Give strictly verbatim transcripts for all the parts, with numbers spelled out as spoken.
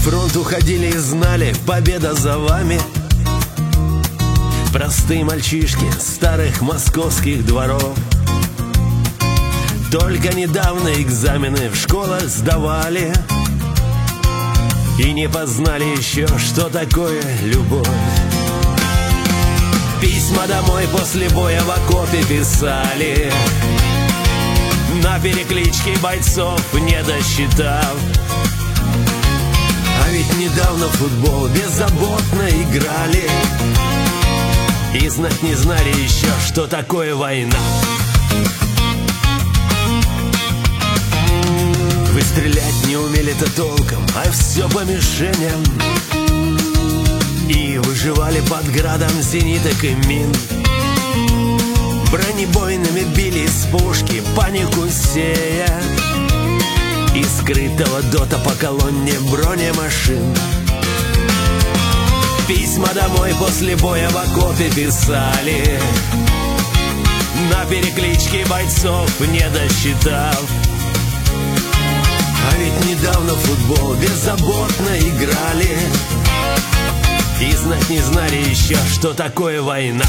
фронт уходили и знали, победа за вами. Простые мальчишки старых московских дворов только недавно экзамены в школах сдавали и не познали еще, что такое любовь. Письма домой после боя в окопе писали, на перекличке бойцов не досчитав. А ведь недавно в футбол беззаботно играли и знать не знали еще, что такое война. Вы стрелять не умели-то толком, а все по мишеням, и выживали под градом зениток и мин. Бронебойными били из пушки, панику сея, из скрытого дота по колонне бронемашин. Письма домой после боя в окопе писали, на перекличке бойцов не досчитав. А ведь недавно в футбол беззаботно играли и знать не знали еще, что такое война.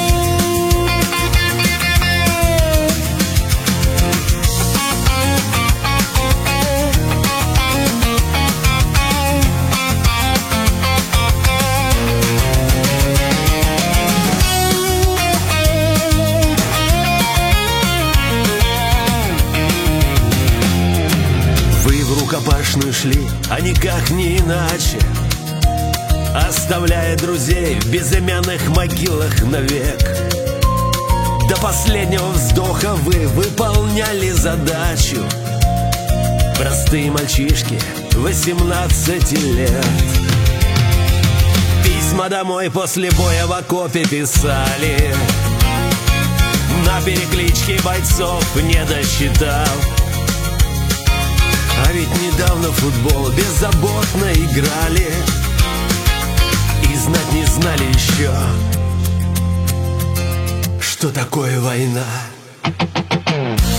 Вы в рукопашную шли, а никак не иначе, оставляя друзей в безымянных могилах навек. До последнего вздоха вы выполняли задачу. Простые мальчишки восемнадцати лет. Письма домой после боя в окопе писали, на перекличке бойцов не досчитав. А ведь недавно в футбол беззаботно играли и знать не знали еще, что такое война.